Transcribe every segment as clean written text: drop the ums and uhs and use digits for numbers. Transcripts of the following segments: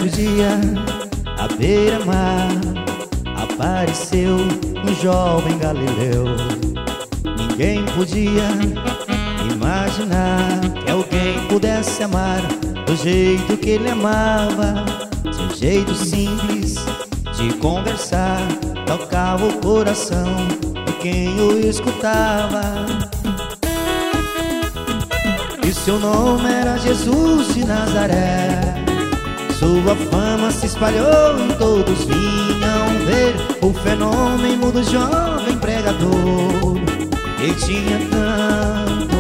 certo dia, à beira-mar, apareceu um jovem galileu. Ninguém podia imaginar que alguém pudesse amar do jeito que ele amava. Seu jeito simples de conversar tocava o coração de quem o escutava. E seu nome era Jesus de Nazaré. Sua fama se espalhou e todos vinham ver o fenômeno do jovem pregador que tinha tanto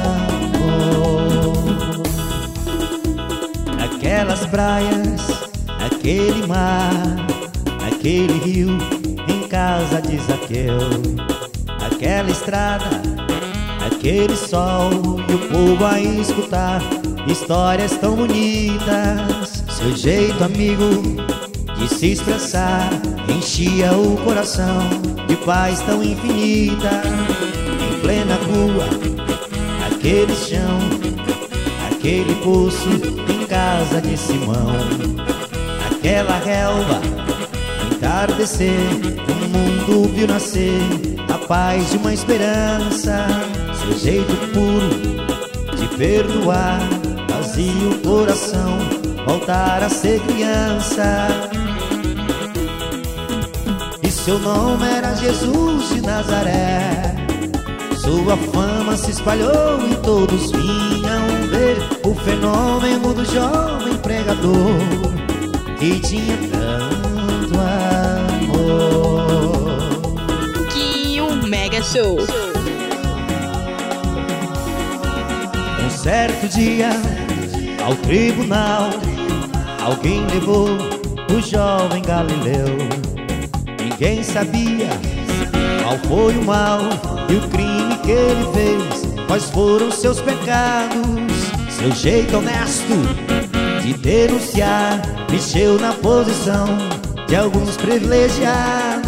amor. Naquelas praias, naquele mar, naquele rio, em casa de Zaqueu, naquela estrada, aquele sol e o povo a escutar histórias tão bonitas. Seu jeito amigo de se expressar enchia o coração de paz tão infinita. Em plena rua, aquele chão, aquele poço, em casa de Simão, aquela relva, no entardecer, o mundo viu nascer a paz de uma esperança. Seu jeito puro de perdoar fazia o coração voltar a ser criança. E seu nome era Jesus de Nazaré. Sua fama se espalhou e todos vinham ver o fenômeno do jovem pregador que tinha tanto amor. Quinho Mega Show. Um certo dia, ao tribunal, alguém levou o jovem Galileu. Ninguém sabia qual foi o mal e o crime que ele fez, quais foram seus pecados. Seu jeito honesto de denunciar mexeu na posição de alguns privilegiados.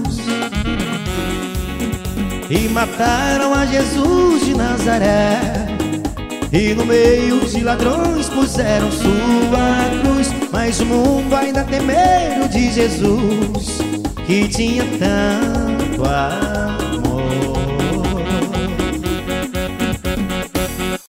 E mataram a Jesus de Nazaré, e no meio de ladrões puseram sua cruz. Mas o mundo ainda tem medo de Jesus, que tinha tanto amor.